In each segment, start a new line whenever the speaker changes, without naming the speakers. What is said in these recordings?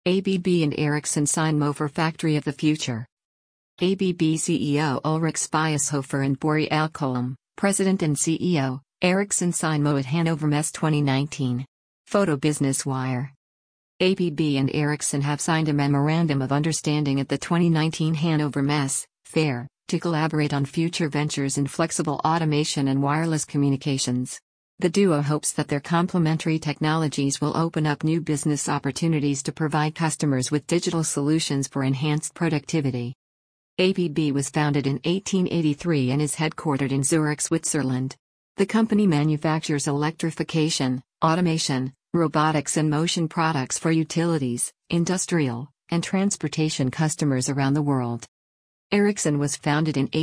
ABB and Ericsson sign MO for Factory of the Future. ABB CEO Ulrich Spiesshofer and Börje Ekholm, President and CEO, Ericsson sign MO at Hannover Messe 2019. Photo Business Wire. ABB and Ericsson have signed a memorandum of understanding at the 2019 Hannover Messe fair to collaborate on future ventures in flexible automation and wireless communications. The duo hopes that their complementary technologies will open up new business opportunities to provide customers with digital solutions for enhanced productivity. ABB was founded in 1883 and is headquartered in Zurich, Switzerland. The company manufactures electrification, automation, robotics and motion products for utilities, industrial, and transportation customers around the world. Ericsson was founded in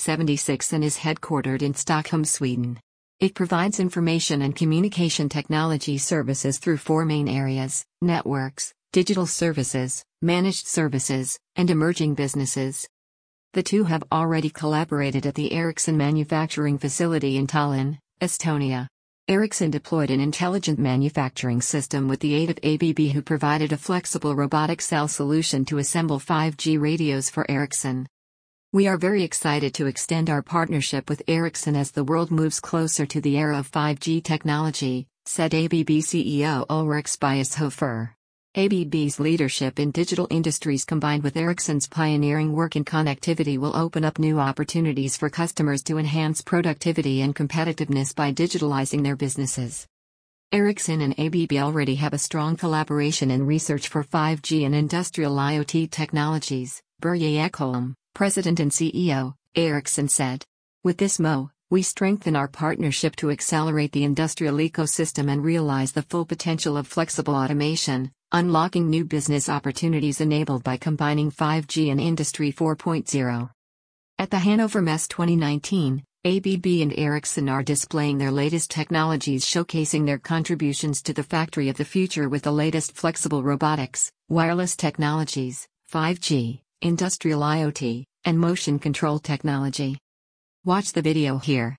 1876 and is headquartered in Stockholm, Sweden. It provides information and communication technology services through four main areas: networks, digital services, managed services, and emerging businesses. The two have already collaborated at the Ericsson manufacturing facility in Tallinn, Estonia. Ericsson deployed an intelligent manufacturing system with the aid of ABB, who provided a flexible robotic cell solution to assemble 5G radios for Ericsson. We are very excited to extend our partnership with Ericsson as the world moves closer to the era of 5G technology, said ABB CEO Ulrich Spiesshofer. ABB's leadership in digital industries combined with Ericsson's pioneering work in connectivity will open up new opportunities for customers to enhance productivity and competitiveness by digitalizing their businesses. Ericsson and ABB already have a strong collaboration in research for 5G and industrial IoT technologies, Börje Ekholm, President and CEO, Ericsson said. With this MO, we strengthen our partnership to accelerate the industrial ecosystem and realize the full potential of flexible automation, unlocking new business opportunities enabled by combining 5G and Industry 4.0. At the Hannover Messe 2019, ABB and Ericsson are displaying their latest technologies, showcasing their contributions to the factory of the future with the latest flexible robotics, wireless technologies, 5G, industrial IoT, and motion control technology. Watch the video here.